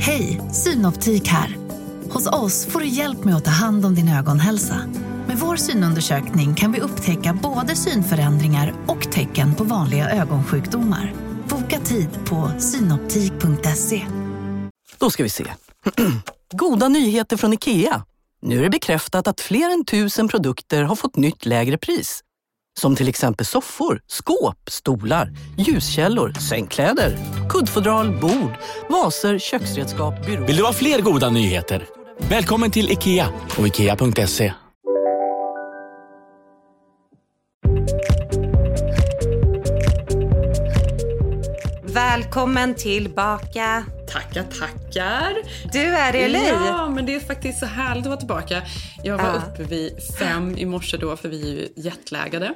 Hej, Synoptik här. Hos oss får du hjälp med att ta hand om din ögonhälsa. Med vår synundersökning kan vi upptäcka både synförändringar och tecken på vanliga ögonsjukdomar. Boka tid på synoptik.se. Då ska vi se. Goda nyheter från IKEA. Nu är det bekräftat att fler än 1000 produkter har fått nytt lägre pris. Som till exempel soffor, skåp, stolar, ljuskällor, sängkläder, kuddfodral, bord, vaser, köksredskap, byråer. Vill du ha fler goda nyheter? Välkommen till IKEA och IKEA.se. Välkommen tillbaka. Tackar. Du är i LA. Ja, men det är faktiskt så härligt att vara tillbaka. Jag var uppe vid 5 i morse då, för vi är ju jetlaggade.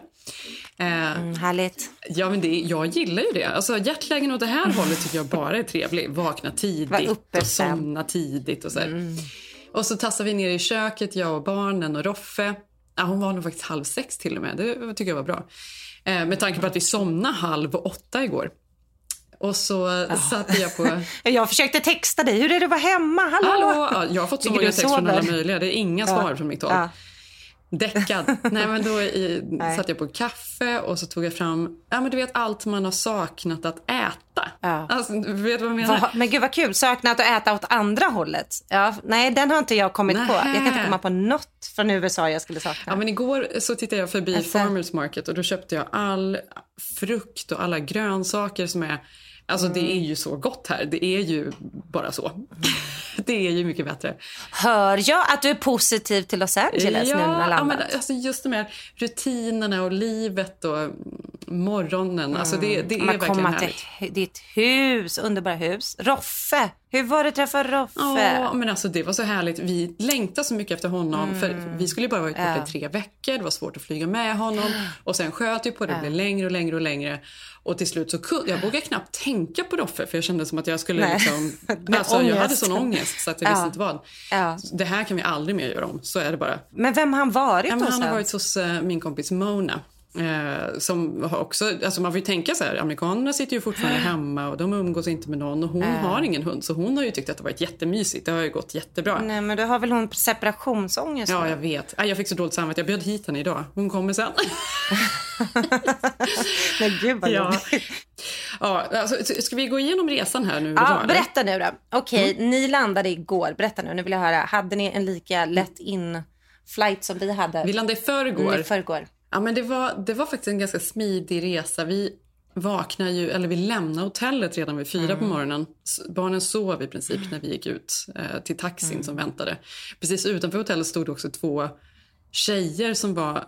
Härligt. Ja, men jag gillar ju det. Alltså jetlagen åt det här hållet tycker jag bara är trevlig. Vakna tidigt och somna tidigt och så här. Och så tassar vi ner i köket, jag och barnen och Roffe. Ja, hon var nog faktiskt 7:30 till och med. Det tycker jag var bra. Med tanke på att vi somnade 7:30 igår. Och så satt jag på... Jag försökte texta dig. Hur är det att vara hemma? Hallå? Ja, jag har fått så många text från alla möjliga. Det är inga svar från mitt håll. Ja. Däckad. Nej, men då satt jag på kaffe och så tog jag fram... Ja, men du vet allt man har saknat att äta. Ja. Alltså, du vet vad jag menar? Men gud vad kul. Saknat att äta åt andra hållet. Ja, nej, den har inte jag kommit på. Jag kan inte komma på något från USA jag skulle sakna. Ja, men igår så tittade jag förbi Farmers Market och då köpte jag all frukt och alla grönsaker som är... Alltså det är ju så gott här. Det är ju bara så. Det är ju mycket bättre. Hör jag att du är positiv till Los Angeles nu när ja, men alltså just de här rutinerna och livet och morgonen. Alltså det är verkligen härligt. Till ditt hus, underbara hus. Roffe, hur var det att träffa Roffe? Ja, men alltså det var så härligt. Vi längtade så mycket efter honom. För vi skulle bara varit borta i 3 veckor. Det var svårt att flyga med honom. Och sen sköt ju på det. Det blev längre och längre och längre. Och till slut så jag vågade knappt tänka på Roffe. För jag kände som att jag skulle liksom... Alltså jag hade sån ångest så att jag visste inte vad. Ja. Det här kan vi aldrig mer göra om. Så är det bara. Men vem har han varit hos? Han har varit hos min kompis Mona. Som har också, alltså man får ju tänka så här, amerikanerna sitter ju fortfarande hemma och de umgås inte med någon och hon har ingen hund, så hon har ju tyckt att det varit jättemysigt, det har ju gått jättebra. Nej, men då har väl hon separationsångest? Ja, jag vet. Jag fick så dåligt samvete, jag bjöd hit henne idag, hon kommer sen. Men gud vad Ja, alltså, ska vi gå igenom resan här nu? Ja, berätta nu då. Okej, ni landade igår, berätta nu vill jag höra. Hade ni en lika lätt in-flight som vi hade? Vi landade i förrgår. Ja, men det var faktiskt en ganska smidig resa. Vi vaknade ju, eller vi lämnade hotellet redan vid 4 på morgonen. Barnen sov i princip när vi gick ut till taxin som väntade. Precis utanför hotellet stod också 2 tjejer som var...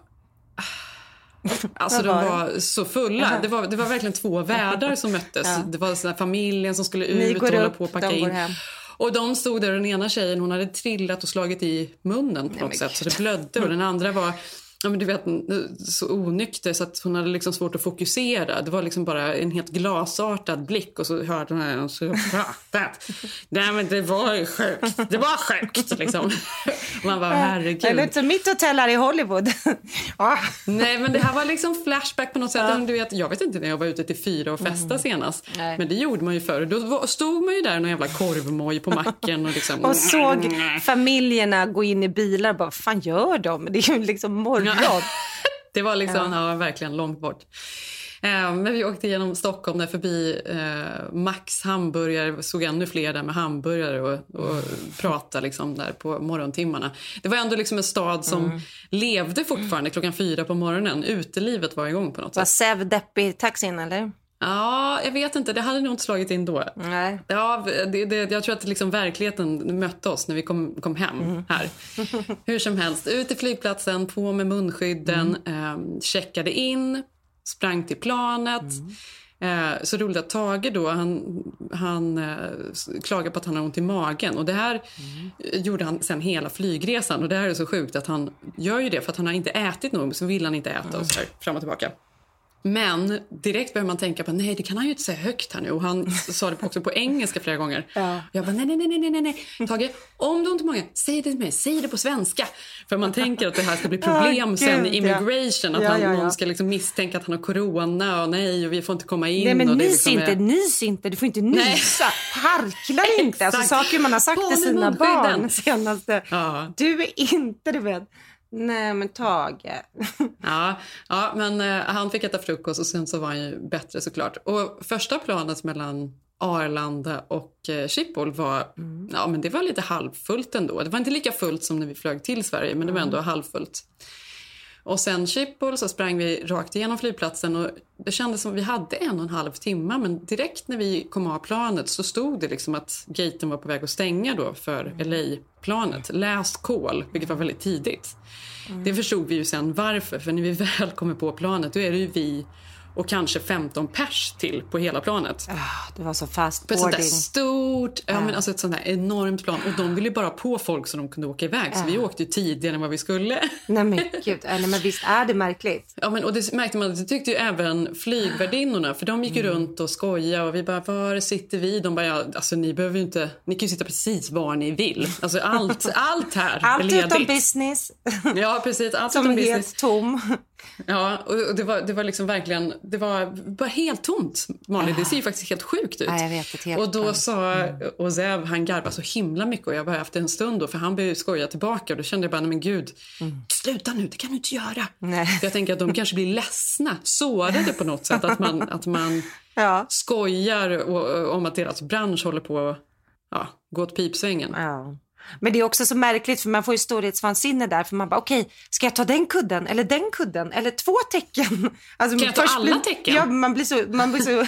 Alltså de var så fulla. Det var verkligen 2 värdar som möttes. Det var sån här familjen som skulle ut och hålla på och packa in. Och de stod där och den ena tjejen, hon hade trillat och slagit i munnen på något sätt. Så det blödde och den andra var... Ja, men du vet, så onykter så att hon hade liksom svårt att fokusera. Det var liksom bara en helt glasartad blick och så hörde hon här och så pratat. Nej, men det var sjukt. Det var sjukt liksom. Man var herregud. Det är inte mitt hotell här i Hollywood. Nej, men det här var liksom flashback på något sätt. Du vet, jag vet inte när jag var ute till 4 och festa senast. Nej. Men det gjorde man ju förr. Då stod man ju där någon jävla korvmoj på macken och liksom... och såg familjerna gå in i bilar och bara, vad fan gör de? Det är ju liksom morgon. Det var liksom verkligen långt bort. Men vi åkte genom Stockholm där förbi Max hamburgare. Såg ännu fler där med hamburgare och pratade liksom där på morgontimmarna. Det var ändå liksom en stad som levde fortfarande 4 på morgonen. Utelivet var igång på något sätt. Var Sev deppig taxin eller? Ja, jag vet inte. Det hade nog inte slagit in då. Nej. Ja, jag tror att liksom verkligheten mötte oss när vi kom hem här. Hur som helst, ut i flygplatsen, på med munskydden, checkade in, sprang till planet. Så roligt att Tage då, han klagade på att han har ont i magen. Och det här gjorde han sen hela flygresan. Och det här är så sjukt att han gör ju det för att han har inte ätit nog, så vill han inte äta och så här, fram och tillbaka. Men direkt börjar man tänka på, nej det kan han ju inte säga högt här nu. Och han sa det också på engelska flera gånger. Ja. Jag bara, nej. Tage, om du inte många, säg det till mig, säg det på svenska. För man tänker att det här ska bli problem sen i immigration. Att någon ska liksom misstänka att han har corona och nej, och vi får inte komma in. Nej, men och nys inte, du får inte nysa. Harklar inte, alltså saker man har sagt till sina barn senaste. Ja. Du är inte, du vet. Nej, men Tage. ja, men han fick äta frukost och sen så var han ju bättre såklart. Och första planet mellan Arlanda och Schiphol var, ja men det var lite halvfullt ändå. Det var inte lika fullt som när vi flög till Sverige, men det var ändå halvfullt. Och sen Schiphol så sprang vi rakt igenom flygplatsen och det kändes som att vi hade 1,5 timme. Men direkt när vi kom av planet så stod det liksom att gaten var på väg att stänga då för LA-planet. Last call, vilket var väldigt tidigt. Det förstod vi ju sen varför. För när vi väl kommer på planet då är det ju vi och kanske 15 pers till på hela planet. Det var så fast boarding. Ett sånt där stort, men alltså ett sånt där enormt plan. Och de ville bara på folk så de kunde åka iväg. Så vi åkte ju tidigare än vad vi skulle. Nej men gud, men visst är det märkligt. Ja, men och det märkte man, det tyckte ju även flygvärdinnorna. För de gick ju runt och skojade och vi bara, var sitter vi? De bara, alltså ni behöver ju inte, ni kan ju sitta precis var ni vill. Alltså allt här allt är ledigt. Allt utom business. Ja, precis, allt som utom helt business. Tom. Ja, och det var liksom verkligen, det var bara helt tomt, Malin. Det ser ju faktiskt helt sjukt ut. Ja, jag vet, helt och då sa Ozev, han garvade så himla mycket och jag bara efter en stund då, för han började skoja tillbaka och då kände jag bara, men gud, sluta nu, det kan du inte göra. Nej. För jag tänker att de kanske blir ledsna, sårade på något sätt, att man skojar om att deras bransch håller på att gå åt pipsvängen. Ja. Men det är också så märkligt för man får ju storhetsvansinne där för man bara okej, ska jag ta den kudden eller 2 tecken? Alltså, kan jag ta alla tecken? Ja, man blir så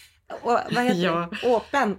vad heter det? Öppen.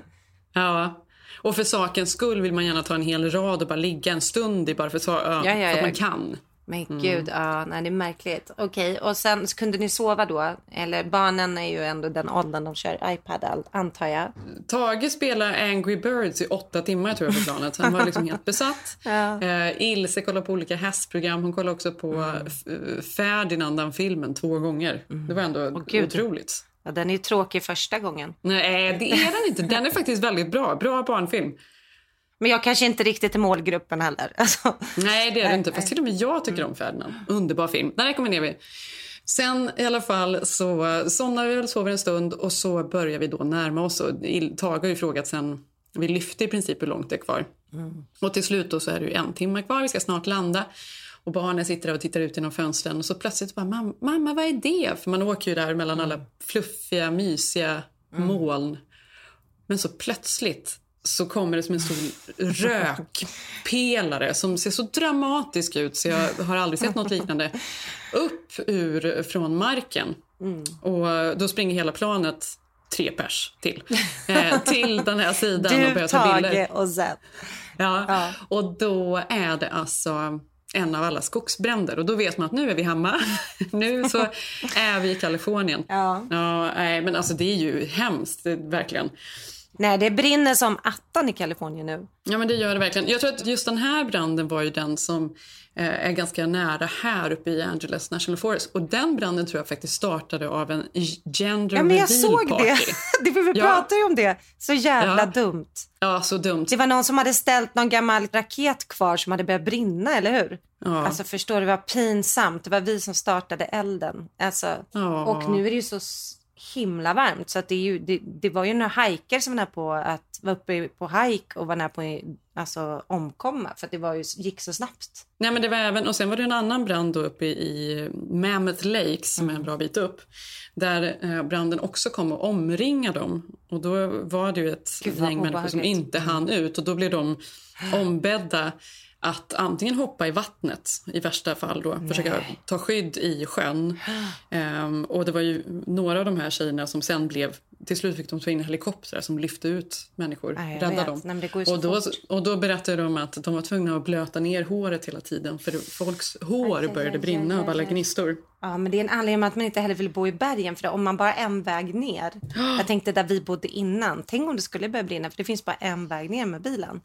Ja. Och för sakens skull vill man gärna ta en hel rad och bara ligga en stund i bara för att man kan. Men gud, det är märkligt. Okej, och sen kunde ni sova då? Eller barnen är ju ändå den åldern de kör iPad, antar jag. Tage spelar Angry Birds i 8 timmar tror jag på planet. Han var liksom helt besatt. Ilse kollar på olika hästprogram. Hon kollar också på Ferdinand-filmen 2 gånger. Det var ändå otroligt. Ja, den är ju tråkig första gången. Nej, det är den inte. Den är faktiskt väldigt bra. Bra barnfilm. Men jag kanske inte riktigt är målgruppen heller. Alltså. Nej, det är det inte. Fast till och med jag tycker om Ferdinand. Underbar film. Där rekommenderar vi. Sen i alla fall så somnar vi och sover en stund. Och så börjar vi då närma oss. Och Tage har ju frågat sen. Vi lyfte i princip hur långt det är kvar. Och till slut då så är det ju 1 timme kvar. Vi ska snart landa. Och barnen sitter där och tittar ut genom fönstren. Och så plötsligt bara, mamma vad är det? För man åker ju där mellan alla fluffiga, mysiga moln. Men så plötsligt så kommer det som en stor rökpelare som ser så dramatisk ut så jag har aldrig sett något liknande upp från marken. Och då springer hela planet 3 pers till den här sidan och börjar ta bilder. Och sen. Ja, och då är det alltså en av alla skogsbränder och då vet man att nu är vi hemma. Nu så är vi i Kalifornien. Nej, men alltså det är ju hemskt, verkligen. Nej, det brinner som attan i Kalifornien nu. Ja, men det gör det verkligen. Jag tror att just den här branden var ju den som är ganska nära här uppe i Angeles National Forest. Och den branden tror jag faktiskt startade av en gender reveal party. Jag såg det. Vi pratar ju om det. Så jävla dumt. Ja, så dumt. Det var någon som hade ställt någon gammal raket kvar som hade börjat brinna, eller hur? Ja. Alltså förstår du, det var pinsamt. Det var vi som startade elden. Alltså, och nu är det ju så himla varmt så att det var ju några hajkare som var på att vara uppe på hike och var nära på alltså omkomma för att det gick så snabbt. Nej, men det var även, och sen var det en annan brand då uppe i Mammoth Lake som är en bra bit upp där branden också kom och omringa dem och då var det ju ett gäng människor som inte hann ut och då blev de ombedda att antingen hoppa i vattnet i värsta fall då, försöka ta skydd i sjön. Och det var ju några av de här tjejerna som sen till slut fick de ta in helikoptrar som lyfte ut människor, rädda dem. Och då berättade de att de var tvungna att blöta ner håret hela tiden för folks hår började brinna av alla gnistor. Ja, men det är en anledning att man inte heller vill bo i bergen för om man bara en väg ner. Jag tänkte där vi bodde innan. Tänk om det skulle börja brinna för det finns bara en väg ner med bilen.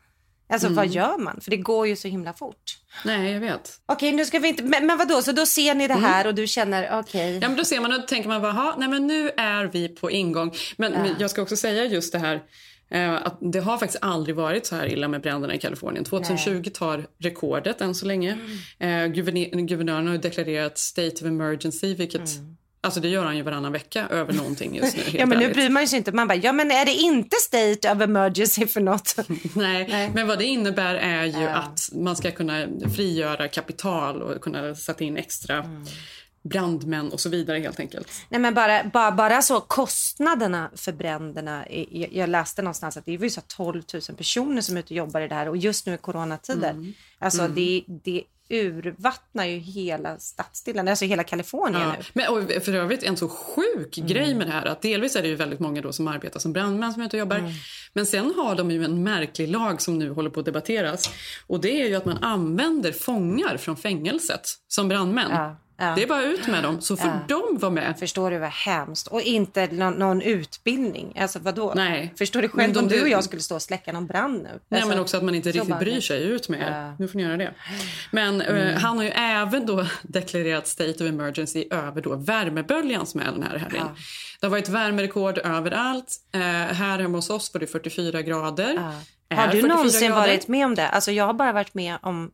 Alltså vad gör man? För det går ju så himla fort. Nej, jag vet. Okej, nu ska vi inte... Men vadå? Så då ser ni det här och du känner, okej. Ja, men då ser man och då tänker man bara, nej men nu är vi på ingång. Men jag ska också säga just det här, att det har faktiskt aldrig varit så här illa med bränderna i Kalifornien. 2020 tar rekordet än så länge. Guvernören har deklarerat state of emergency, vilket... Alltså det gör han ju varannan vecka över någonting just nu. Ja, men nu bryr man sig inte. Man bara, men är det inte state of emergency för något? Nej, men vad det innebär är ju att man ska kunna frigöra kapital och kunna sätta in extra brandmän och så vidare helt enkelt. Nej, men bara så kostnaderna för bränderna. Jag läste någonstans att det är ju så 12 000 personer som är ute och jobbar i det här. Och just nu i coronatider. Alltså det urvattnar ju hela stadsdelen, alltså hela Kalifornien nu. Men och för övrigt en så sjuk grej med det här, att delvis är det ju väldigt många då som arbetar som brandmän som är ute och jobbar. Men sen har de ju en märklig lag som nu håller på att debatteras. Och det är ju att man använder fångar från fängelset som brandmän. Ja. Det är bara ut med dem, så får de vara med. Förstår du vad hemskt? Och inte någon utbildning. Alltså vadå? Nej. Förstår du själv om du och jag skulle stå och släcka någon brand nu? Nej, alltså, men också att man inte riktigt bryr sig ut med er. Nu får ni göra det. Men han har ju även då deklarerat state of emergency över då värmeböljan som är den här helgen. Det har varit värmerekord överallt. Här hemma hos oss var det 44 grader. Har du någonsin varit med om det? Alltså jag har bara varit med om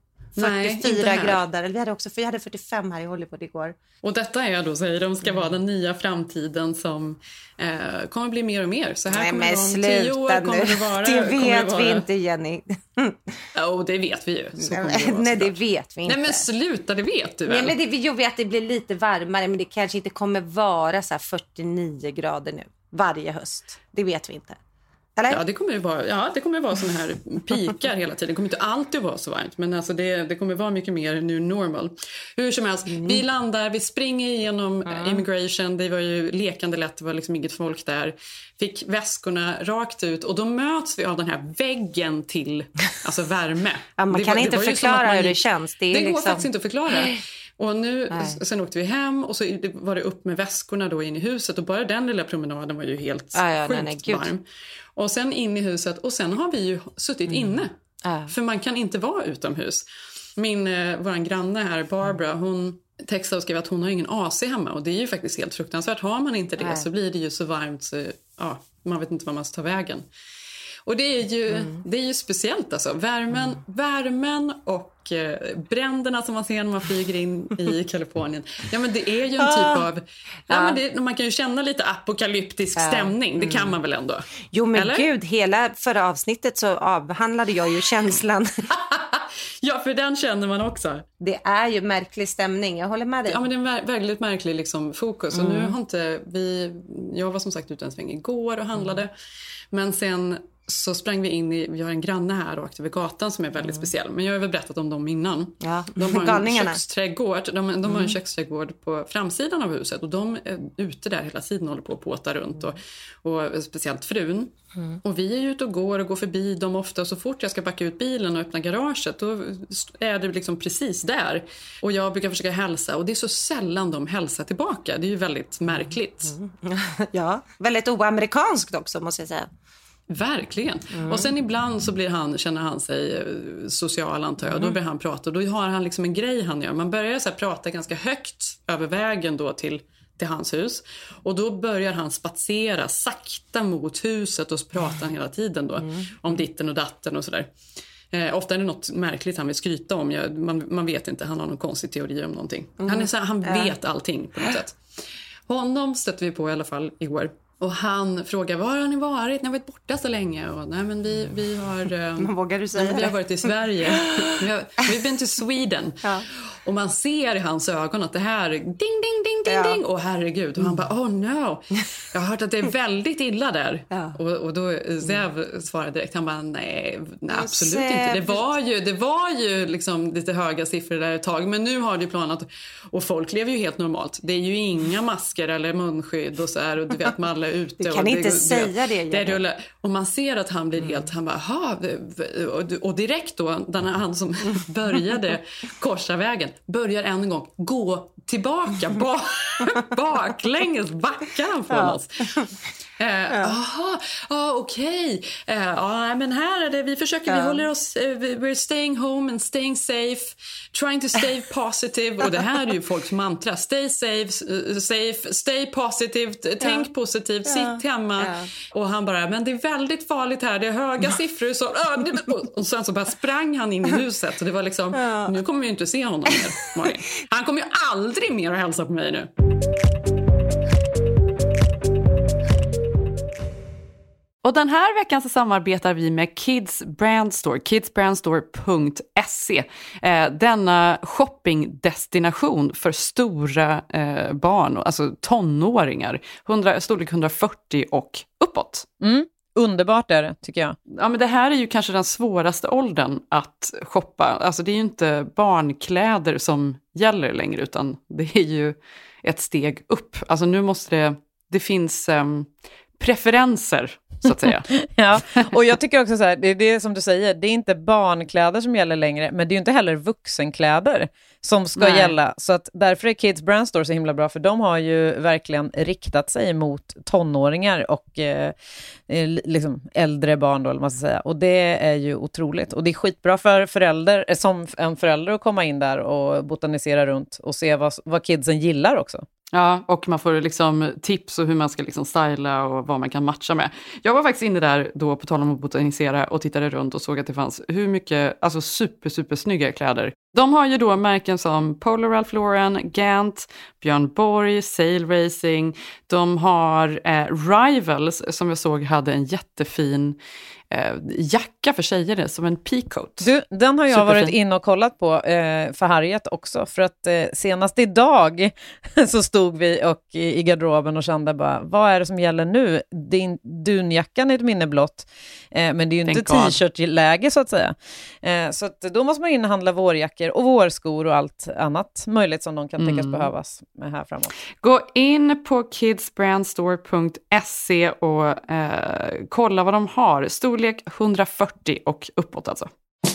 44 grader. Eller vi hade 45 här i Hollywood igår. Och detta är då, säger de, ska vara den nya framtiden som kommer bli mer och mer. Så här kommer det om 10 år kommer det vara. Det vet vi inte, Jenny. Det vet vi ju. Nej, det vet vi inte. Nej, men sluta, det vet du väl? Nej, men jag vet att det blir lite varmare, men det kanske inte kommer vara så här 49 grader nu varje höst. Det vet vi inte. Eller? Ja, det kommer vara såna här pikar hela tiden. Det kommer inte alltid vara så varmt, men alltså det kommer vara mycket mer new normal. Hur som helst, vi landar, vi springer igenom immigration. Det var ju lekande lätt, det var liksom inget folk där. Fick väskorna rakt ut och då möts vi av den här väggen till alltså värme. Man kan inte förklara hur det känns. Det går faktiskt inte att förklara. Och nu, sen åkte vi hem och så var det upp med väskorna då in i huset. Och bara den lilla promenaden var ju helt sjukt varm. Och sen in i huset och sen har vi ju suttit inne. För man kan inte vara utomhus. Våran granne här, Barbara, hon textade och skrev att hon har ingen AC hemma. Och det är ju faktiskt helt fruktansvärt. Har man inte det så blir det ju så varmt så man vet inte vad man ska ta vägen. Och det är ju speciellt alltså. Värmen och bränderna som man ser när man flyger in i Kalifornien. Ja, men det är ju en typ av... man kan ju känna lite apokalyptisk stämning. Det kan man väl ändå? Jo, men gud, hela förra avsnittet så avhandlade jag ju känslan. Ja, för den känner man också. Det är ju märklig stämning, jag håller med dig. Ja, men det är väldigt märklig liksom, fokus. Och nu har inte jag var som sagt ute en sväng igår och handlade. Men sen så sprang vi in vi har en granne här och åkte vid gatan som är väldigt speciell. Men jag har väl berättat om dem innan. Ja. De har en köksträdgård. De har en köksträdgård på framsidan av huset. Och de är ute där hela tiden och håller på att påta runt. Och speciellt frun. Och vi är ute och går förbi dem ofta. Och så fort jag ska backa ut bilen och öppna garaget, då är det liksom precis där. Och jag brukar försöka hälsa. Och det är så sällan de hälsar tillbaka. Det är ju väldigt märkligt. Ja, väldigt oamerikanskt också måste jag säga. Verkligen. Och sen ibland så känner han sig social, antar jag. Då börjar han prata och då har han liksom en grej han gör. Man börjar så här prata ganska högt över vägen då till hans hus. Och då börjar han spatsera sakta mot huset och så pratar han hela tiden då om ditten och datten och sådär. Ofta är det något märkligt han vill skryta om. Man vet inte, han har någon konstig teori om någonting. Han vet allting på något sätt. Honom stötte vi på i alla fall igår. Och han frågar, var har ni varit? Ni har varit borta så länge. Och, nej, men vi har... vågar du säga vi har varit i Sverige. We've been to Sweden. Ja. Och man ser i hans ögon att det här... Ding, ding, ding, ding, ding. Och herregud. Och han bara, oh no. Jag har hört att det är väldigt illa där. Ja. Och då Zev svarade direkt. Han bara, nej absolut inte. Det var ju liksom lite höga siffror där ett tag. Men nu har det planat. Och folk lever ju helt normalt. Det är ju inga masker eller munskydd och så här. Och du vet, man alla är ute. Du kan inte säga det. Och man ser att han blir helt... Han bara, och direkt då, han som började korsa vägen, börjar en gång gå tillbaka baklänges, backar han från oss. Okej. Men här är det, vi försöker, vi håller oss, we're staying home and staying safe, trying to stay positive. Och det här är ju folks mantra. Stay safe, stay positive, tänk positivt, sitt hemma. Och han bara, men det är väldigt farligt här, det är höga siffror. Så, och sen så bara sprang han in i huset. Och det var liksom, nu kommer vi inte se honom mer, Malin. Han kommer ju aldrig mer att hälsa på mig nu. Och den här veckan så samarbetar vi med Kids Brand Store, kidsbrandstore.se. Denna shoppingdestination för stora barn, alltså tonåringar, storlek 140 och uppåt. Underbart är det, tycker jag. Ja, men det här är ju kanske den svåraste åldern att shoppa. Alltså det är ju inte barnkläder som gäller längre, utan det är ju ett steg upp. Alltså nu måste det finns preferenser, så att säga. Ja, och jag tycker också så här, det är som du säger, det är inte barnkläder som gäller längre, men det är ju inte heller vuxenkläder som ska gälla. Så att därför är Kids Brand Store så himla bra, för de har ju verkligen riktat sig mot tonåringar och liksom äldre barn då, eller man ska säga. Och det är ju otroligt. Och det är skitbra för förälder, som en förälder, att komma in där och botanisera runt och se vad kidsen gillar också. Ja, och man får liksom tips om hur man ska liksom styla och vad man kan matcha med. Jag var faktiskt inne där då, på tal om att botanisera, och tittade runt och såg att det fanns hur mycket, alltså super snygga kläder. De har ju då märken som Polo Ralph Lauren, Gant, Björn Borg, Sail Racing. De har Rivals, som jag såg hade en jättefin jacka för tjejer, som en peacoat. Du, den har jag varit in och kollat på för Harriet också, för att senast idag så stod vi och i garderoben och kände bara, vad är det som gäller nu? Dunjackan är ett minne blott, men det är ju inte t-shirt-läge så att säga. Så att då måste man in och handla vårjackor och vårskor och allt annat möjligt som de kan tänkas behövas med här framåt. Gå in på kidsbrandstore.se och kolla vad de har. Storlek 140 och uppåt alltså.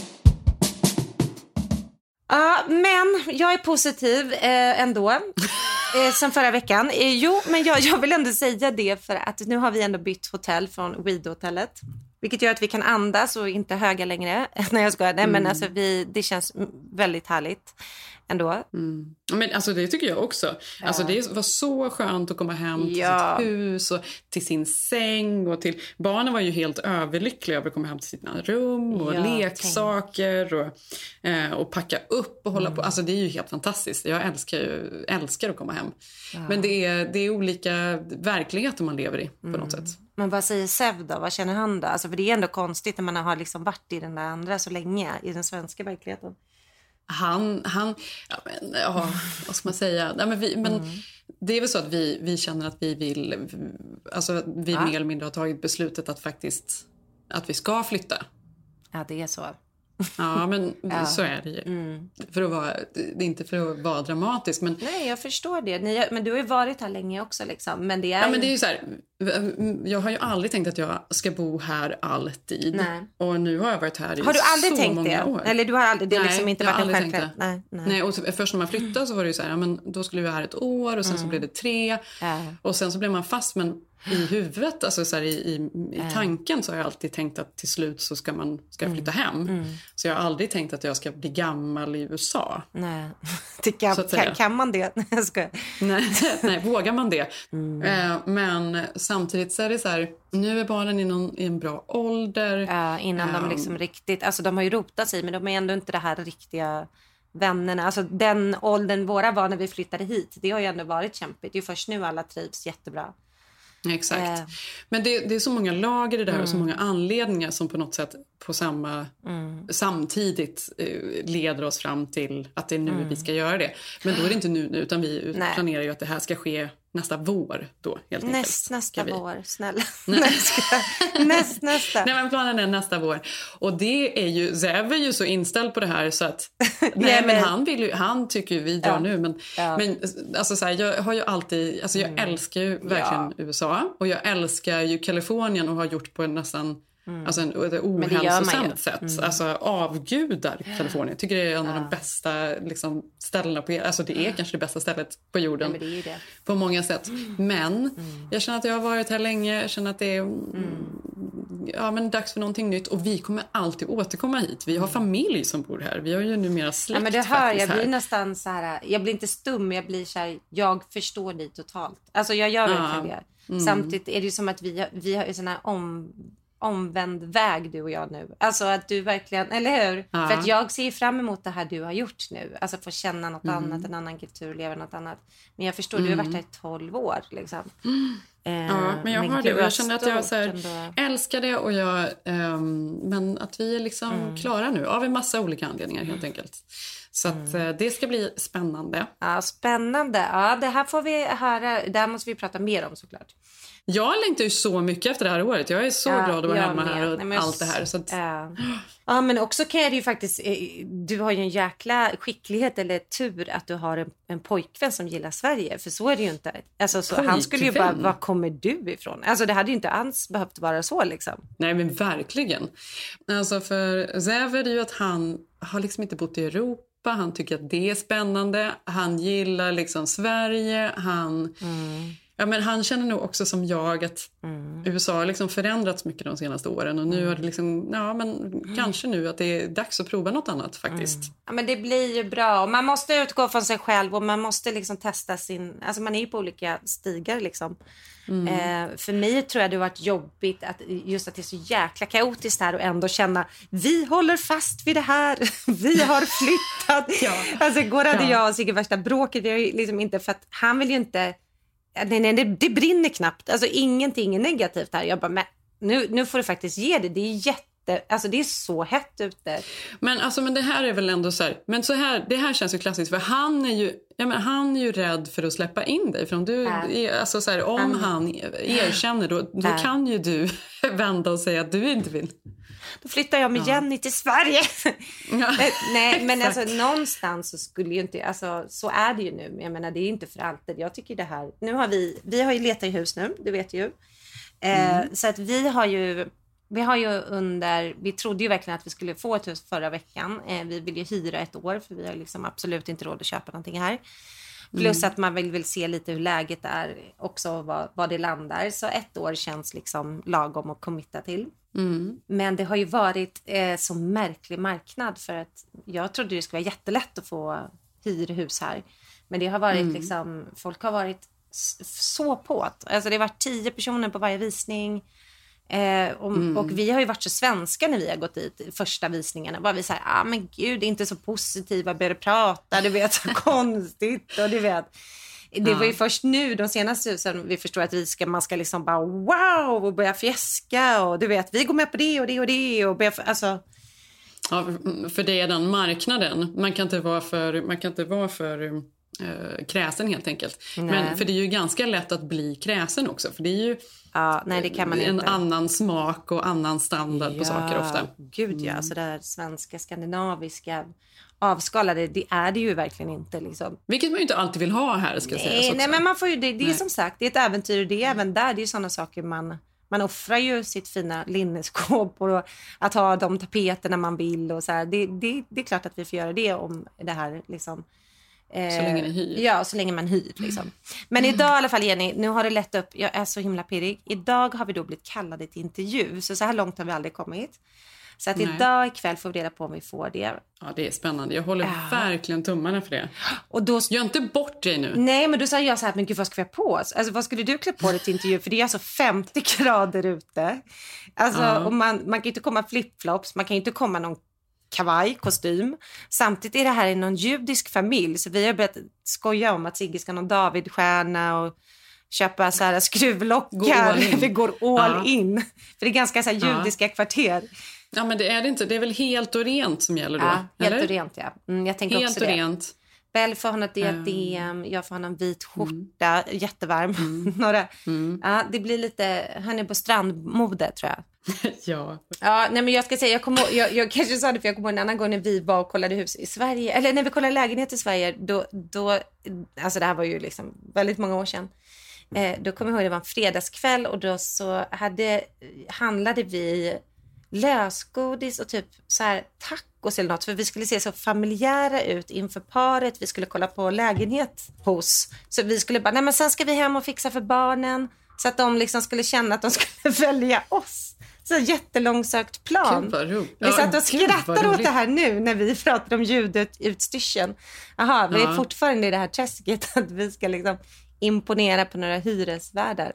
Ja, men jag är positiv ändå. Som förra veckan. Men jag vill ändå säga det, för att nu har vi ändå bytt hotell från Weed-hotellet. Vilket gör att vi kan andas och inte höga längre. När jag ska. Nej, men alltså det känns väldigt härligt ändå. Men alltså det tycker jag också. Alltså det var så skönt att komma hem till sitt hus och till sin säng och till... Barnen var ju helt överlyckliga över att komma hem till sina rum och leksaker och packa upp och hålla på. Alltså det är ju helt fantastiskt. Jag älskar att komma hem. Men det är olika verkligheter man lever i på något sätt. Men vad säger Sev då? Vad känner han då? Alltså, för det är ändå konstigt när man har liksom varit i den där andra så länge, i den svenska verkligheten. Vad ska man säga? Nej, men det är väl så att vi känner att vi vill, alltså vi mer eller mindre har tagit beslutet att faktiskt, att vi ska flytta. Ja, det är så. Ja, men så är det ju. Det är inte för att vara dramatisk, men... Nej, jag förstår det. Men du har ju varit här länge också liksom. Men det är men det är ju så här, jag har ju aldrig tänkt att jag ska bo här alltid. Nej. Och nu har jag varit här i Har du aldrig tänkt många det? år. Eller du har aldrig, det har liksom inte varit en självklart. Nej, och först när man flyttade så var det ju så här, men då skulle vi vara här ett år och sen så blev det 3. Och sen så blev man fast, men i huvudet, alltså så här, i tanken så har jag alltid tänkt att till slut så ska jag flytta hem. Så jag har aldrig tänkt att jag ska bli gammal i USA. Nej, kan man det? Jag ska. Nej, vågar man det? Men samtidigt så är det så här, nu är barnen i en bra ålder. Innan de liksom riktigt, alltså de har ju rotat sig, men de är ändå inte det här riktiga vännerna. Alltså den åldern våra var när vi flyttade hit, det har ju ändå varit kämpigt. Det är ju först nu alla trivs jättebra. Exakt. Men det är så många lager i det här och så många anledningar som på något sätt på samtidigt leder oss fram till att det är nu vi ska göra det. Men då är det inte nu utan vi planerar ju att det här ska ske nästa vår då, helt enkelt. Nästa vår, snälla. Nästa. Nej, men planen är nästa vår. Och det är ju, Zev är ju så inställd på det här så att men han tycker ju vi drar nu. Men alltså så här, jag har ju alltid, alltså jag älskar ju verkligen USA. Och jag älskar ju Kalifornien och har gjort på nästan Alltså ett ohälsosamt sätt. Alltså avgudar Kalifornien. Jag tycker det är en av de bästa liksom, ställena på alltså det är kanske det bästa stället på jorden. Men det är det. På många sätt. Men jag känner att jag har varit här länge. Jag känner att det är men dags för någonting nytt. Och vi kommer alltid återkomma hit. Vi har familj som bor här. Vi har ju numera släkt men det hör jag blir nästan så här. Jag blir inte stum, jag blir så här, jag förstår dig totalt. Alltså jag gör verkligen det. Samtidigt är det ju som att vi har ju sån här omvänd väg, du och jag nu. Alltså att du verkligen, eller hur? För att jag ser fram emot det här du har gjort nu. Alltså få känna något annat, en annan kultur, leva något annat. Men jag förstår, du har varit här i 12 år liksom. Men jag har det och jag känner att jag så här, älskar det och jag, men att vi är liksom klara nu av en massa olika anledningar helt enkelt. Så att det ska bli spännande. Ja, spännande. Ja, det här får vi höra. Det här måste vi prata mer om såklart. Jag längtar ju så mycket efter det här året. Jag är så glad att vara hemma här och allt det här. Så att... Ja, men också kan jag ju faktiskt... Du har ju en jäkla skicklighet eller tur att du har en pojkvän som gillar Sverige. För så är det ju inte. Alltså, så han skulle ju bara, var kommer du ifrån? Alltså det hade ju inte alls behövt vara så liksom. Nej, men verkligen. Alltså för Zev är det ju att han har liksom inte bott i Europa. Han tycker att det är spännande. Han gillar liksom Sverige. Ja, men han känner nog också som jag att USA har liksom förändrats mycket de senaste åren. Och nu har det liksom, kanske nu att det är dags att prova något annat faktiskt. Ja, men det blir ju bra. Och man måste utgå från sig själv och man måste liksom testa sin... Alltså man är ju på olika stigar liksom. För mig tror jag det har varit jobbigt att just att det är så jäkla kaotiskt här och ändå känna vi håller fast vid det här. Vi har flyttat. Alltså igår hade jag och Sigge värsta bråket. Vi har ju liksom inte, för att han vill ju inte... Nej, det brinner knappt. Alltså ingenting är negativt här. Jag bara, men nu får du faktiskt ge det. Det är alltså det är så hett ute. Men det här är väl ändå så här. Men så här, det här känns ju klassiskt. För han är ju rädd för att släppa in dig. För om du, alltså så här, om han erkänner då kan ju du vända och säga att du inte vill. Då flyttar jag med Jenny till Sverige. Nej, men alltså någonstans så skulle ju inte, alltså så är det ju nu. Jag menar det är inte för alltid. Jag tycker det här, nu har vi har ju letat i hus nu, du vet ju. Så att vi har ju vi trodde ju verkligen att vi skulle få ett hus förra veckan. Vi vill ju hyra ett år för vi har liksom absolut inte råd att köpa någonting här. Plus att man vill se lite hur läget är också, vad det landar. Så ett år känns liksom lagom att committa till. Men det har ju varit så märklig marknad för att jag trodde det skulle vara jättelätt att få hyrhus här. Men det har varit liksom, folk har varit så på. Alltså det har varit 10 personer på varje visning. Och vi har ju varit så svenska när vi har gått dit första visningarna. Bara vi säger, men gud, det är inte så positiva, börjar prata, du vet, så konstigt och du vet. Det var ju först nu, de senaste husen, vi förstår att man ska liksom bara wow och börja fjäska och du vet, vi går med på det och det och det och börja, alltså. Ja, för det är den marknaden. Man kan inte vara för kräsen helt enkelt. Men för det är ju ganska lätt att bli kräsen också. För det är ju det kan man en inte. Annan smak och annan standard på saker ofta. Gud ja, alltså det här svenska, skandinaviska avskalade, det är det ju verkligen inte liksom. Vilket man ju inte alltid vill ha här, ska sägas. Nej, men man får ju, det är som sagt, det är ett äventyr, det är även där, det är ju sådana saker man offrar ju sitt fina linneskåp och att ha de tapeterna man vill och så här. Det är klart att vi får göra det om det här liksom. Så länge ni hyr. Ja, så länge man hyr liksom. Men idag i alla fall, Jenny, nu har det lätt upp. Jag är så himla pirrig. Idag har vi då blivit kallade till intervju. Så här långt har vi aldrig kommit. Så att idag ikväll får vi reda på om vi får det. Ja, det är spännande. Jag håller verkligen tummarna för det. Och då... Gör inte bort dig nu. Nej, men då sa jag så här, men gud, vad ska vi ha på oss? Alltså, vad skulle du klä på dig till intervju? För det är alltså 50 grader ute. Alltså, och man kan ju inte komma flipflops. Man kan ju inte komma någon kavaj, kostym. Samtidigt är det här någon judisk familj. Så vi har börjat skoja om att Sigge ska någon Davidstjärna och köpa så här skruvlockar. Vi går all in. För det är ganska så här judiska kvarter. Ja, men det är det inte. Det är väl helt och rent som gäller då? Ja, helt och rent, ja. Jag tänker helt också och det. Rent. Bell får ha ett diadem, jag får ha en vit skjorta, jättevarm. Ja, det blir lite, han är på strandmode tror jag. Ja, nej, men jag ska säga, jag kanske sa det för jag kommer ihåg en annan gång när vi var och kollade hus i Sverige, eller när vi kollade lägenhet i Sverige, då alltså det här var ju liksom väldigt många år sedan. Då kommer jag ihåg det var en fredagskväll och då så handlade vi lösgodis och typ så här tacos eller något. För vi skulle se så familjära ut inför paret. Vi skulle kolla på lägenhet hos. Så vi skulle bara, nej men sen ska vi hem och fixa för barnen. Så att de liksom skulle känna att de skulle välja oss. Så jättelångsökt plan. Vi satt och skrattade åt det här nu när vi pratar om utstyrseln. Jaha, vi är fortfarande i det här träsket att vi ska liksom imponera på några hyresvärdar.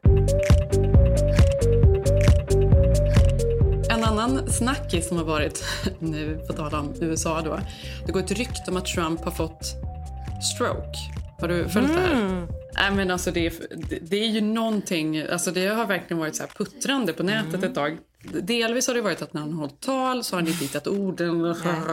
En annan snackis som har varit nu på tal om USA då. Det går ett rykte om att Trump har fått stroke. Har du följt det här? Nej, men alltså det är ju någonting, alltså det har verkligen varit så här puttrande på nätet ett tag. Delvis har det varit att när han hållit tal så har han inte hittat orden.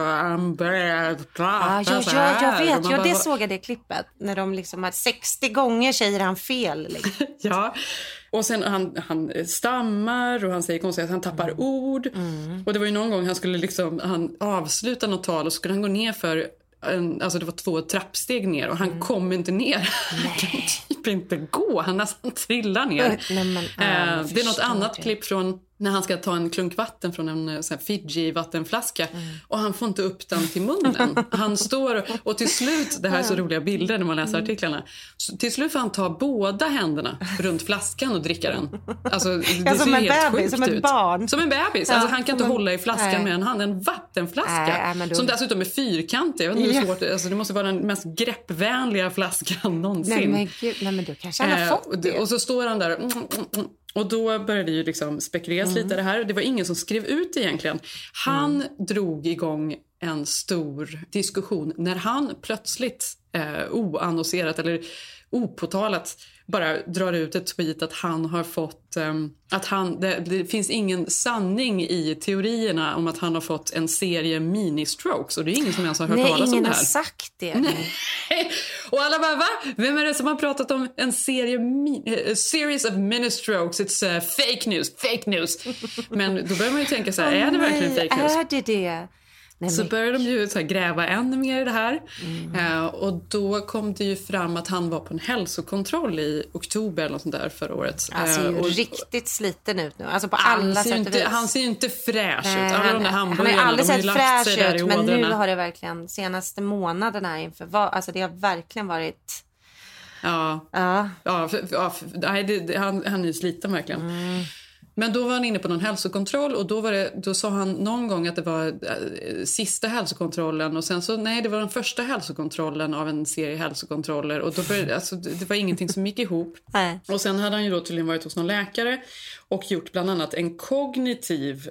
Jag vet, det såg jag det klippet. När de liksom har 60 gånger säger han fel. Liksom. Ja, och sen han stammar och han säger konstigt att han tappar ord. Och det var ju någon gång han skulle liksom, han avsluta något tal och så skulle han gå ner för alltså det var 2 trappsteg ner och han kom inte ner. Han kan typ inte gå, han nästan trillar ner. Det är något annat klipp från när han ska ta en klunk vatten från en sån här Fiji-vattenflaska och han får inte upp den till munnen. Han står och till slut, det här är så roliga bilder när man läser artiklarna, så till slut får han ta båda händerna runt flaskan och dricka den. Alltså det ser som en helt bebis, som ett barn. Som en bebis, alltså han kan inte hålla i flaskan med en hand, en vattenflaska som dessutom är fyrkantig. Jag vet inte hur svårt, alltså det måste vara den mest greppvänliga flaskan någonsin. Nej men du kanske han har fått det. Och så står han där och då började det ju liksom spekuleras lite det här. Det var ingen som skrev ut det egentligen. Han drog igång en stor diskussion när han plötsligt oannonserat eller opåtalat bara drar ut ett tweet att han har fått det finns ingen sanning i teorierna om att han har fått en serie mini-strokes och det är ingen som ens har hört talas om det här. Nej, ingen har sagt det. Nej. Och alla bara, va? Vem är det som har pratat om en series of mini-strokes? It's fake news. Men då börjar man ju tänka så här, är det verkligen fake news? Är det? Nej, så började de ju så här gräva ännu mer i det här. Och då kom det ju fram att han var på en hälsokontroll i oktober eller något sånt där förra året. Alltså ju riktigt sliten ut nu. Alltså på alla sätt och vis. Han ser ju inte fräsch ut. Han har aldrig sett fräsch ut, men nu har det verkligen senaste månaderna inför alltså det har verkligen varit... Han är ju sliten verkligen. Men då var han inne på någon hälsokontroll och då sa han någon gång att det var sista hälsokontrollen och sen så det var den första hälsokontrollen av en serie hälsokontroller och då började, alltså, det var ingenting som gick ihop. Och sen hade han ju då tydligen varit hos någon läkare och gjort bland annat en kognitiv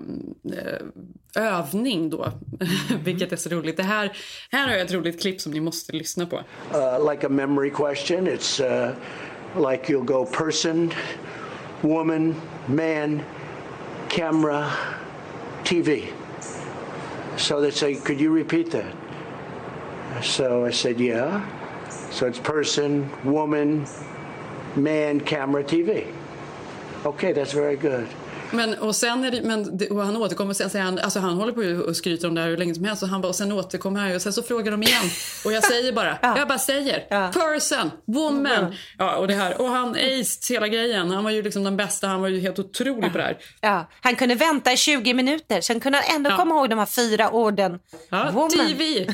övning då, vilket är så roligt. Här har jag ett roligt klipp som ni måste lyssna på. Like a memory question, it's like you'll go person, woman, man, camera, TV. So they say, could you repeat that? So I said, yeah. So it's person, woman, man, camera, TV. Okay, that's very good. Och han återkommer sen säger han, alltså han håller på och skryter om det här hur länge som helst och sen återkommer här och sen så frågar de igen och jag säger bara jag bara säger person, woman och det här och han aced hela grejen, han var ju liksom den bästa, han var ju helt otrolig på det här. Ja, han kunde vänta i 20 minuter sen kunde han ändå komma ihåg de här 4 orden. TV.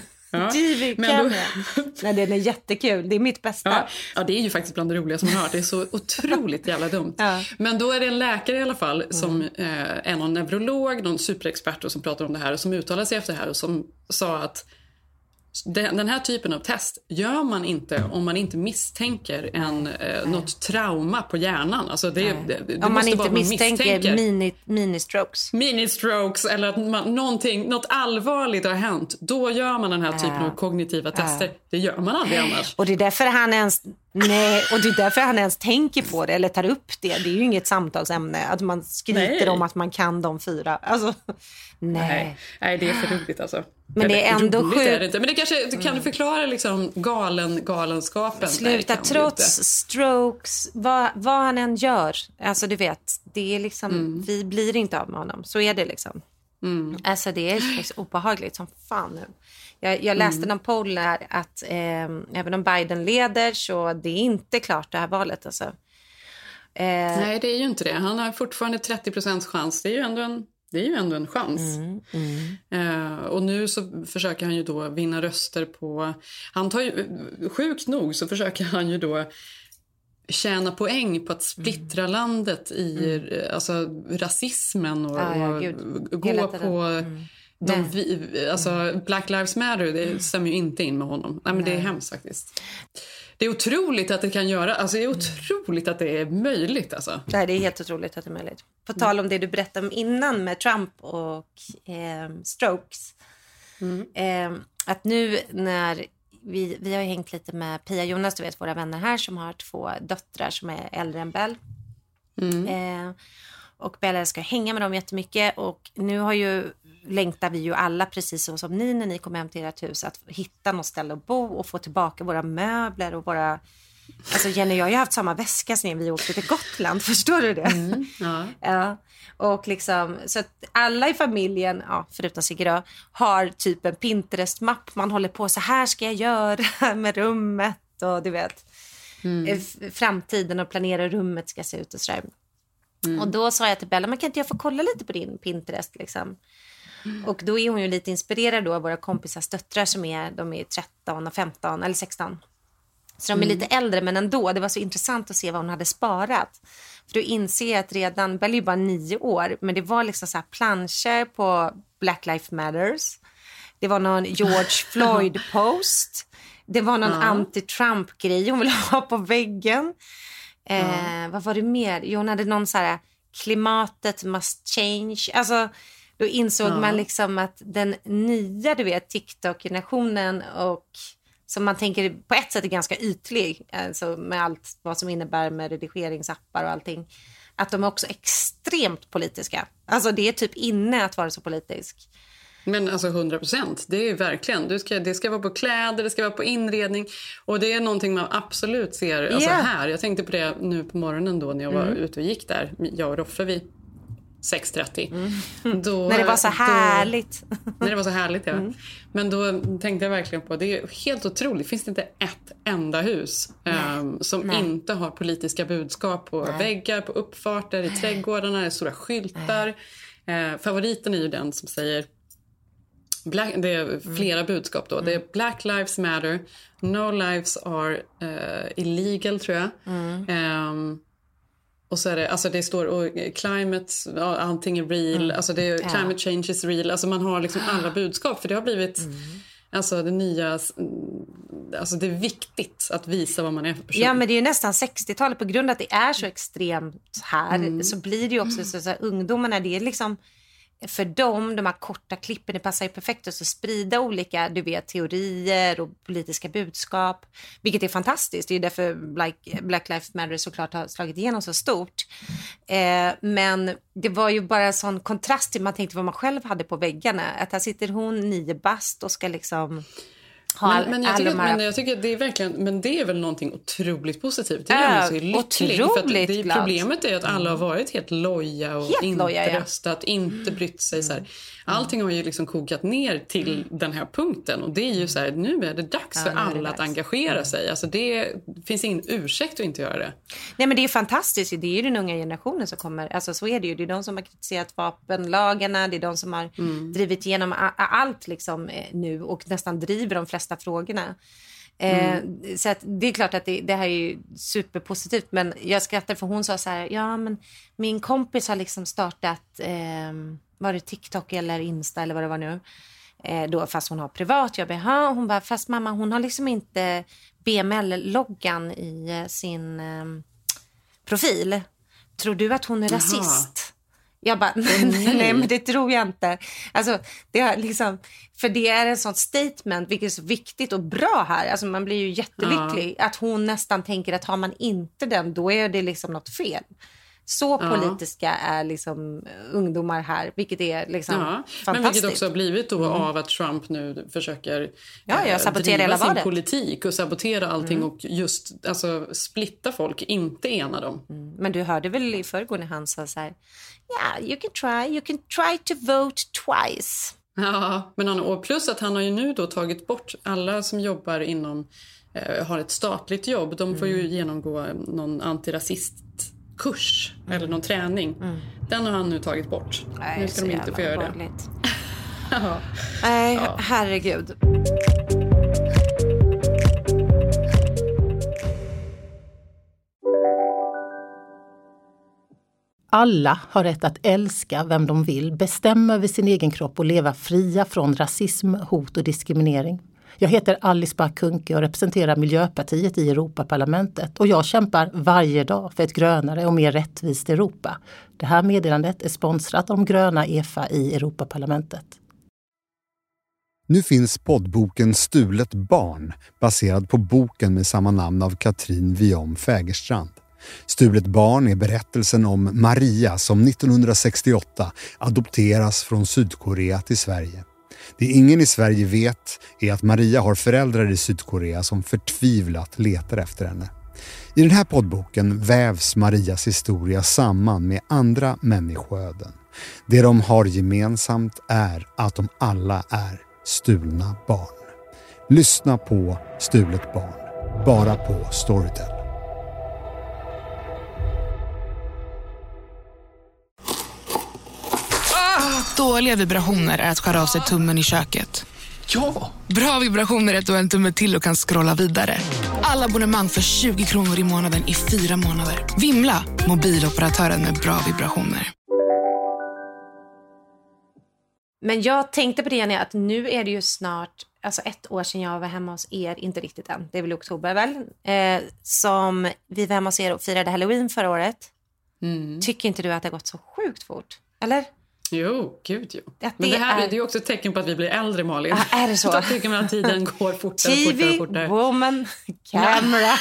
Nej, det är jättekul. Det är mitt bästa. Ja, det är ju faktiskt bland det roliga som jag har hört. Det är så otroligt jävla dumt. Men då är det en läkare i alla fall som är någon neurolog, någon superexpert som pratar om det här och som uttalar sig efter det här och som sa att den här typen av test gör man inte om man inte misstänker något trauma på hjärnan. Alltså det om man inte misstänker mini-strokes. Mini-strokes eller att något allvarligt har hänt. Då gör man den här typen av kognitiva tester. Det gör man aldrig annars. Och det är därför han ens tänker på det eller tar upp det. Det är ju inget samtalsämne att man skryter om att man kan de 4. Alltså, nej, det är för roligt alltså. Men det är ändå sjukt. Men det kanske kan du förklara liksom galenskapen. Sluta, trots strokes, vad han än gör. Alltså du vet, det är liksom vi blir inte av med honom. Så är det liksom. Alltså det är så obehagligt som fan nu. Jag läste någon poll här att även om Biden leder så det är inte klart det här valet alltså. Nej, det är ju inte det. Han har fortfarande 30% chans. Det är ju ändå Det är ju ändå en chans. Och nu så försöker han ju då vinna röster på... Han tar ju, sjukt nog så försöker han ju då tjäna poäng på att splittra landet i alltså, rasismen och gå på... Alltså Black Lives Matter, det stämmer ju inte in med honom. Nej, men det är hemskt faktiskt. Det är otroligt att det kan göra. Alltså det är otroligt att det är möjligt alltså. Nej, det är helt otroligt att det är möjligt. På tal om det du berättade om innan med Trump och strokes. Att nu när vi har hängt lite med Pia och Jonas, du vet våra vänner här som har 2 döttrar som är äldre än Bell. Och Bella ska hänga med dem jättemycket. Och nu längtar vi ju alla precis så som ni när ni kommer hem till ert hus att hitta något ställe att bo och få tillbaka våra möbler och våra... Alltså Jenny och jag har ju haft samma väska sen vi åkte till Gotland, förstår du det? Ja. Och liksom, så att alla i familjen, förutom Sigge då, har typ en Pinterest-mapp. Man håller på, så här ska jag göra med rummet och du vet, framtiden och planera rummet ska se ut och sådär. Och då sa jag till Bella, man kan inte jag få kolla lite på din Pinterest liksom. Och då är hon ju lite inspirerad då av våra kompisars döttrar som de är 13 och 15 eller 16. Så de är lite äldre, men ändå, det var så intressant att se vad hon hade sparat. För då inser jag att redan, Bella är bara 9 år, men det var liksom så här planscher på Black Lives Matters. Det var någon George Floyd-post. Det var någon anti-Trump-grej hon ville ha på väggen. Vad var det mer? Jo, hon hade någon så här, klimatet must change. Alltså, då insåg man liksom att den nya, du vet, TikTok-generationen och som man tänker på ett sätt är ganska ytlig, alltså med allt vad som innebär med redigeringsappar och allting, att de är också extremt politiska. Alltså det är typ inne att vara så politisk. Men alltså 100%, det är verkligen, det ska vara på kläder, det ska vara på inredning och det är någonting man absolut ser alltså här. Jag tänkte på det nu på morgonen då när jag var ute och gick där, jag och Roffe vid 6:30. När det var så härligt. När det var så härligt, ja. Men då tänkte jag verkligen på, det är helt otroligt, finns det inte ett enda hus som inte har politiska budskap på väggar, på uppfarter, i trädgårdarna, i stora skyltar. Favoriten är ju den som säger det är flera budskap då. Det är Black Lives Matter, No lives are illegal, tror jag. Och så är det, alltså det står och climate, allting är real, alltså det är, climate change is real, alltså man har liksom alla budskap, för det har blivit alltså det nya, alltså det är viktigt att visa vad man är för person. Ja, men det är ju nästan 60-talet, på grund av att det är så extremt här, så blir det ju också så ungdomarna, det är liksom för dem, de här korta klippen, det passar ju perfekt att sprida olika, du vet, teorier och politiska budskap, vilket är fantastiskt. Det är ju därför Black Lives Matter såklart har slagit igenom så stort. Men det var ju bara en sån kontrast till man tänkte vad man själv hade på väggarna. Att här sitter hon 9 bast och ska liksom... Men jag tycker det är verkligen, men det är väl någonting otroligt positivt. Det är så lyckligt, för att problemet är att alla har varit helt loja och helt inte röstat, inte brytt sig så här. Allting har ju liksom kokat ner till den här punkten, och det är ju så här, nu är det dags för alla att engagera sig. Alltså det finns ingen ursäkt att inte göra det. Nej, men det är fantastiskt. Det är ju den unga generationen som kommer, alltså så är det ju. Det är de som har kritiserat vapenlagarna, det är de som har drivit igenom allt liksom nu och nästan driver de flesta frågorna. Så att det är klart att det här är ju superpositivt, men jag skrattar för hon sa så här, ja men min kompis har liksom startat var det TikTok eller Insta eller vad det var nu, då, fast hon har privat jobb. Hon bara, fast mamma, hon har liksom inte BML-loggan i sin profil. Tror du att hon är rasist? Jag bara, nej, men det tror jag inte. Alltså, det är liksom, för det är en sån statement, vilket är så viktigt och bra här. Alltså, man blir ju jättelycklig att hon nästan tänker att har man inte den, då är det liksom något fel. Så politiska är liksom ungdomar här, vilket är liksom fantastiskt. Men vilket också har blivit då av att Trump nu försöker driva sin politik och sabotera allting och just alltså, splitta folk, inte ena dem. Men du hörde väl i förrgår när han sa så här, you can try to vote twice. Ja, men och plus att han har ju nu då tagit bort alla som jobbar inom har ett statligt jobb, de får ju genomgå någon antirasist kurs eller någon träning. Den har han nu tagit bort. Nu ska de inte få göra det. Nej, herregud. Alla har rätt att älska vem de vill, bestämma över sin egen kropp och leva fria från rasism, hot och diskriminering. Jag heter Alice Bah Kuhnke och representerar Miljöpartiet i Europaparlamentet och jag kämpar varje dag för ett grönare och mer rättvist Europa. Det här meddelandet är sponsrat av de gröna EFA i Europaparlamentet. Nu finns poddboken Stulet barn, baserad på boken med samma namn av Katrin Viom Fägerstrand. Stulet barn är berättelsen om Maria som 1968 adopteras från Sydkorea till Sverige. Det ingen i Sverige vet är att Maria har föräldrar i Sydkorea som förtvivlat letar efter henne. I den här poddboken vävs Marias historia samman med andra människoöden. Det de har gemensamt är att de alla är stulna barn. Lyssna på Stulet barn, bara på Storytel. Dåliga vibrationer är att skära av sig tummen i köket. Ja! Bra vibrationer är att du har en tumme till och kan scrolla vidare. Alla abonnemang för 20 kronor i månaden i 4 månader. Vimla, mobiloperatören med bra vibrationer. Men jag tänkte på det, Jenny, att nu är det ju snart, alltså 1 år sedan jag var hemma hos er, inte riktigt än, det är väl i oktober väl, som vi var hemma hos er och firade Halloween förra året. Tycker inte du att det har gått så sjukt fort, eller? Jo, gud jo. Men det här är ju också ett tecken på att vi blir äldre, Malin. Är det så? Då tycker man att tiden går fortare TV, fortare. woman, camera.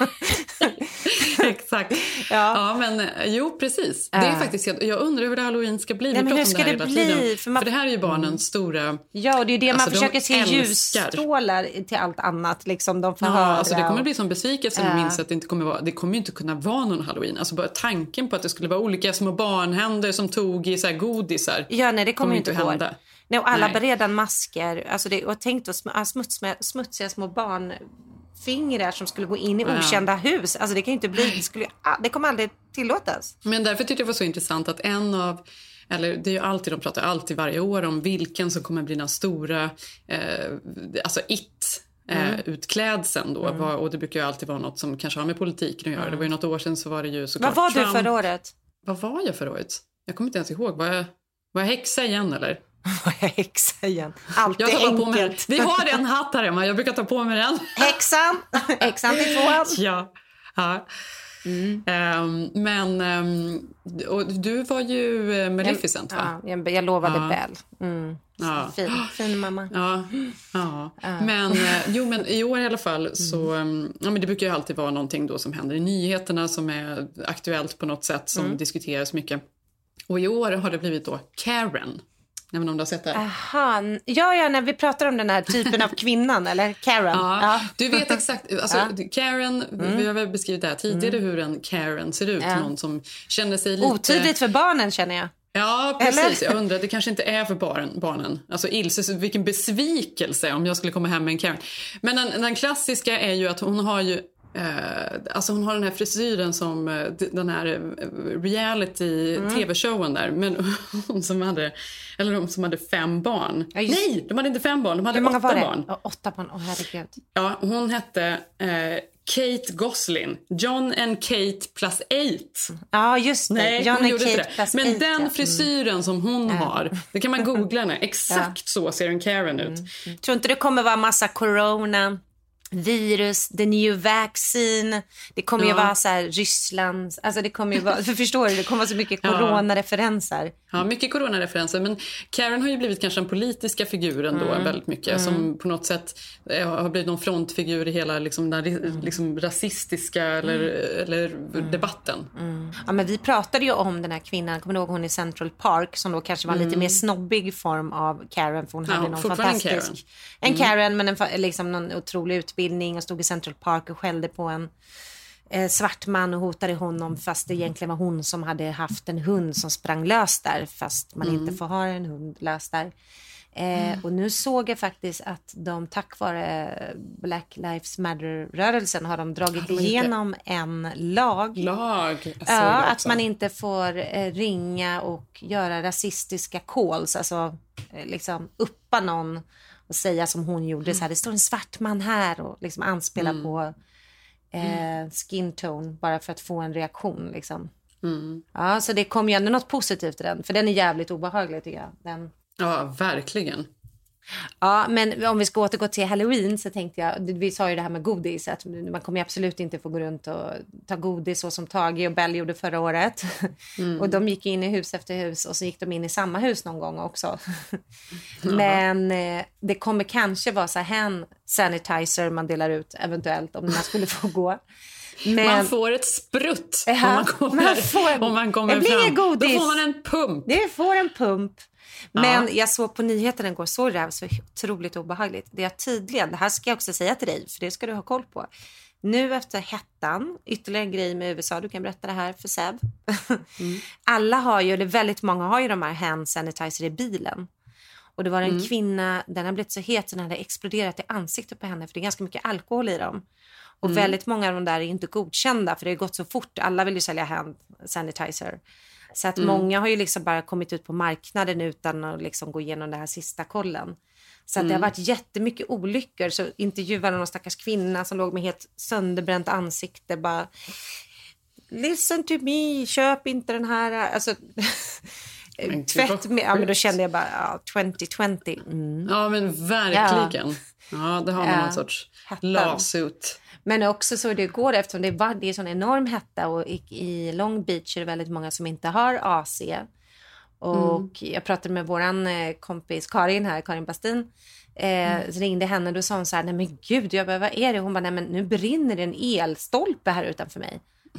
Exakt. Ja, men jo, precis. Det är faktiskt, jag undrar hur det Halloween ska bli. Nej, men hur ska det bli? För det här är ju barnens stora... Ja, och det är det alltså, man försöker se ljusstrålar till allt annat. Liksom, de får höra. Alltså, det kommer bli som besvikelse när de inser att det kommer ju inte kunna vara någon Halloween. Alltså bara tanken på att det skulle vara olika små barnhänder som tog i så här godisar. Ja, nej, det kommer inte gå. Hända. Nej, och alla beredan masker. Alltså och tänk då smutsiga små barnfingrar som skulle gå in i okända hus. Alltså det kan ju inte bli, det kommer aldrig tillåtas. Men därför tyckte jag det var så intressant att eller det är ju alltid, de pratar alltid varje år om vilken som kommer bli den stora, alltså utklädseln då. Och det brukar ju alltid vara något som kanske har med politiken att göra. Det var ju något år sedan så var det ju såklart Vad var Trump. Du förra året? Vad var jag förra året? Jag kommer inte ens ihåg. Var jag häxa igen eller? Var jag häxa igen? Alltid jag enkelt. På mig. Vi har en hatt här hemma. Jag brukar ta på mig den. Häxan till 2. Ja. Men och du var ju Maleficent, va? Jag lovade Bell. Fin mamma. Men i år i alla fall så men det brukar ju alltid vara någonting då som händer i nyheterna som är aktuellt på något sätt som diskuteras mycket. Och i år har det blivit då Karen. Även om du har sett det. Aha. Ja, när vi pratar om den här typen av kvinnan, eller Karen. Ja. Du vet exakt, alltså Karen, vi har väl beskrivit det här tidigare hur en Karen ser ut. Någon som känner sig lite... Otydligt för barnen, känner jag. Ja, precis. Eller? Jag undrar, det kanske inte är för barnen. Alltså Ilse, vilken besvikelse om jag skulle komma hem med en Karen. Men den klassiska är ju att hon har ju alltså hon har den här frisyren som den här reality-tv-showen där. Men de som hade 5 barn. Ja, nej, de hade inte 5 barn, de hade 8 barn. 8 barn, herregud. Ja, hon hette Kate Gosling. John and Kate plus 8. Ja, just det. Nej, John hon gjorde Kate inte det. plus Men 8, den frisyren som hon har, det kan man googla nu. Exakt så ser en Karen ut. Tror inte det kommer vara massa corona, virus, the new vaccine. Det kommer ju vara så här Ryssland. Alltså det kommer ju vara, för förstår du, det kommer vara så mycket coronareferenser. Ja, mycket coronareferenser. Men Karen har ju blivit kanske den politiska figuren då väldigt mycket. Som på något sätt har blivit någon frontfigur i hela liksom rasistiska eller debatten. Ja, men vi pratade ju om den här kvinnan, kommer du ihåg hon i Central Park som då kanske var lite mer snobbig form av Karen, för hon hade någon fantastisk en Karen, men liksom någon otrolig utbildning och stod i Central Park och skällde på en svart man och hotade honom, fast det egentligen var hon som hade haft en hund som sprang lös där, fast man inte får ha en hund lös där. Och nu såg jag faktiskt att de tack vare Black Lives Matter-rörelsen har de dragit igenom en lag. Att man inte får ringa och göra rasistiska calls, alltså liksom uppa någon och säga som hon gjorde, så här, det står en svart man här, och liksom anspela på skin tone bara för att få en reaktion liksom. Ja, så det kom ju ändå något positivt i den, för den är jävligt obehaglig tycker jag. Den... Ja, verkligen. Ja, men om vi ska återgå till Halloween så tänkte jag, vi sa ju det här med godis, att man kommer absolut inte få gå runt och ta godis så som Tage och Bell gjorde förra året. Och de gick in i hus efter hus och så gick de in i samma hus någon gång också. Men det kommer kanske vara så här hand sanitizer man delar ut eventuellt om man skulle få gå. Men, man får ett sprutt om man kommer fram. Godis. Då får man en pump. Det får en pump. Men jag såg på nyheten igår, så det här var så otroligt obehagligt. Det är tydligen, det här ska jag också säga till dig, för det ska du ha koll på. Nu efter hettan, ytterligare en grej med USA, du kan berätta det här för Seb. Alla har ju, eller väldigt många har ju de här hand sanitizer i bilen. Och det var en kvinna, den har blivit så het så den hade exploderat i ansiktet på henne, för det är ganska mycket alkohol i dem. Och väldigt många av de där är inte godkända, för det har gått så fort. Alla vill ju sälja hand sanitizer. Så att många har ju liksom bara kommit ut på marknaden utan att liksom gå igenom det här sista kollen. Så att det har varit jättemycket olyckor. Så intervjuade någon stackars kvinna som låg med helt sönderbränt ansikte. Bara, listen to me, köp inte den här. Alltså, men då kände jag bara, 2020. Ja, men verkligen. Ja, det har man någon sorts lasut. Men också så det går, eftersom det är sån enorm hetta, och i Long Beach är det väldigt många som inte har AC. Och jag pratade med våran kompis Karin Bastin, ringde henne, och då sa hon så här, nej men gud, jag bara, vad är det? Hon bara, nej men nu brinner det en elstolpe här utanför mig.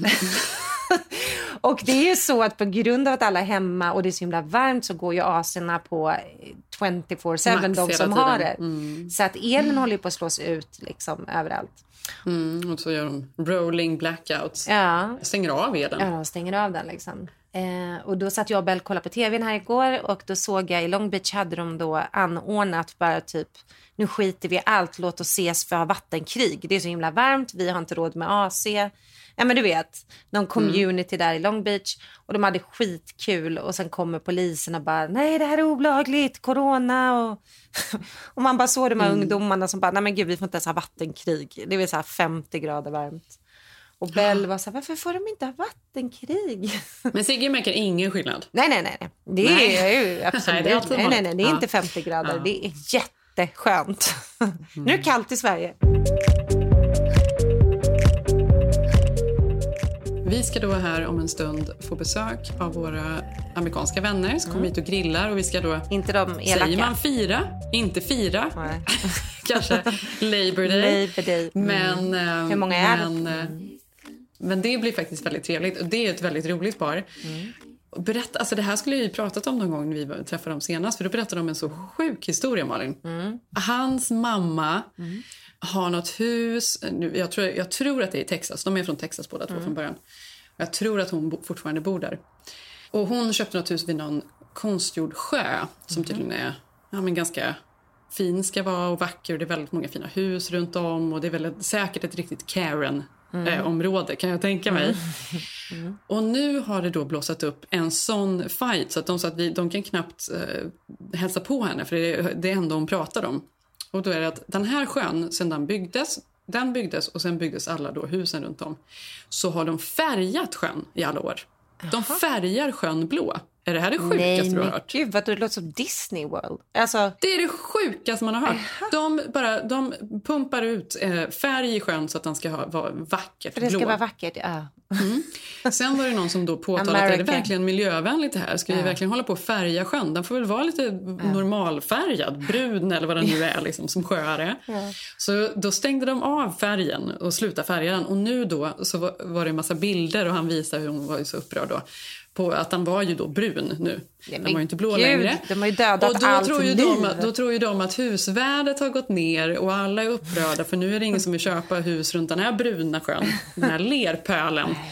Och det är ju så att på grund av att alla är hemma och det är så himla varmt, så går ju AC:na på 24/7, de som har det. Så att elen håller på att slås ut liksom överallt. Och så gör de rolling blackouts. Stänger av elen. Ja, de stänger av den liksom. Och då satt jag och Bell kollade på tvn här igår, och då såg jag i Long Beach hade de då anordnat bara typ, nu skiter vi allt, låt oss ses för vattenkrig. Det är så himla varmt, vi har inte råd med AC. Ja, men du vet, någon community där i Long Beach, och de hade skitkul, och sen kommer polisen och bara, nej det här är olagligt, corona, och man bara såg de här ungdomarna som bara, nej men gud, vi får inte ens ha vattenkrig, det är så här 50 grader varmt. Och Bell var så här, varför får de inte ha vattenkrig? Men Sigge märker ingen skillnad. Nej. Det är ju absolut, nej, det är inte 50 grader, det är jätteskönt. Nu är det kallt i Sverige. Vi ska då här om en stund få besök av våra amerikanska vänner som kommer hit och grillar, och vi ska då, inte de elaka. Säger man fira, inte fira. Nej. Kanske Labor Day. Men, hur många är det? Men det blir faktiskt väldigt trevligt, och det är ett väldigt roligt par. Berätta, alltså det här skulle jag ju pratat om någon gång när vi träffade dem senast, för då berättade de en så sjuk historia, Malin. Hans mamma har något hus, jag tror att det är i Texas, de är från Texas båda två från början. Jag tror att hon fortfarande bor där. Och hon köpte något hus vid någon konstgjord sjö som tydligen är men ganska fin ska vara och vacker, och det är väldigt många fina hus runt om, och det är väl säkert ett riktigt Karen-område kan jag tänka mig. Och nu har det då blåsat upp en sån fight så att de kan knappt hälsa på henne, för det är ändå hon pratar om. Och då är det att den här sjön, sen den byggdes och sen byggdes alla då husen runt om, så har de färgat sjön i alla år. De färgar sjön blå. Är det här det sjukaste du har hört? Nej, gud, det låter som Disney World. Alltså... Det är det sjukaste man har hört. De pumpar ut färg i sjön så att den ska vara vackert för blå. Det ska vara vackert, ja. Sen var det någon som då påtalade att är det verkligen miljövänligt det här? Ska vi verkligen hålla på att färga sjön? Den får väl vara lite normalfärgad, brun eller vad den nu är liksom, som sjöar är. Så då stängde de av färgen och slutade färga den. Och nu då så var det en massa bilder, och han visade hur hon var så upprörd då. På att han var ju då brun nu. Den var ju inte blå längre. De har ju dödat och då allt då tror ju de att husvärdet har gått ner, och alla är upprörda, för nu är det ingen som vill köpa hus runt den här bruna sjön, den här lerpölen.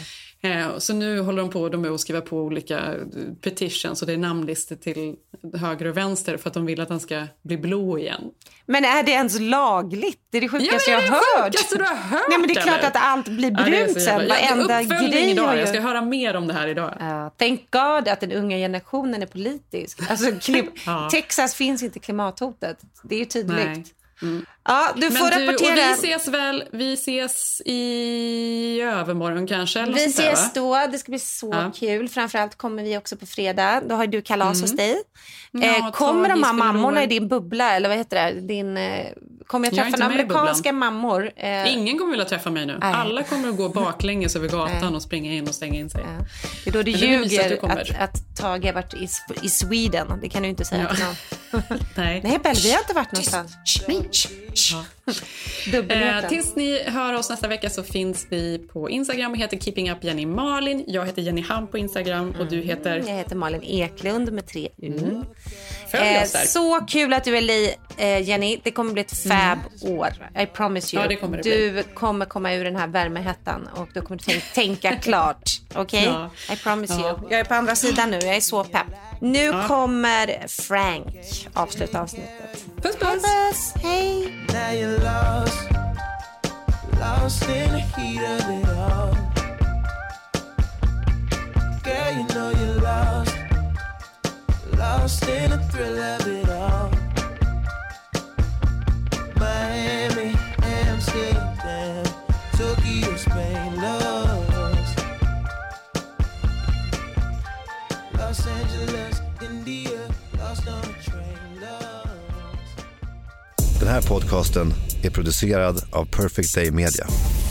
Så nu håller de med att skriva på olika petitions och det är namnlistor till höger och vänster för att de vill att han ska bli blå igen. Men är det ens lagligt? Det är det sjukaste jag har hört. Du har hört. Nej, men det är klart att allt blir brunt sen. Varenda grej idag. Jag ska höra mer om det här idag. Thank God att den unga generationen är politisk. Alltså, Texas finns inte klimathotet. Det är ju tydligt. Nej. Ja, du får rapportera. Vi ses i övermorgon kanske. Eller vi ses då, det ska bli så kul. Framförallt kommer vi också på fredag. Då har du kalas hos dig. Kommer de här mammorna i din bubbla? Eller vad heter det? Kommer jag träffa några amerikanska mammor? Ingen kommer vilja träffa mig nu. Alla kommer att gå baklänges över gatan och springa in och stänga in sig. Det är då du ljuger att Tage har varit i Sweden. Det kan du inte säga till någon. Nej, Bell, vi har inte varit någonstans. Tills ni hör oss nästa vecka så finns vi på Instagram och heter Keeping Up Jenny Malin. Jag heter Jenny Ham på Instagram och du heter? Jag heter Malin Eklund med 3 U. Så kul att du är Jenny. Det kommer bli ett fab-år. I promise you. Ja, det kommer det du kommer komma ur den här värmehettan och du kommer tänka klart. Okej? I promise you. Jag är på andra sidan nu. Jag är så pepp. Nu kommer Frank avsluta avsnittet. Puss, puss. Hej. Now you're lost in the heat of it all. Girl, you know you're lost in the thrill of it all. Miami, Amsterdam, Tokyo, Spain, lost. Los Angeles, India, lost on a train, lost. Den här podcasten är producerad av Perfect Day Media.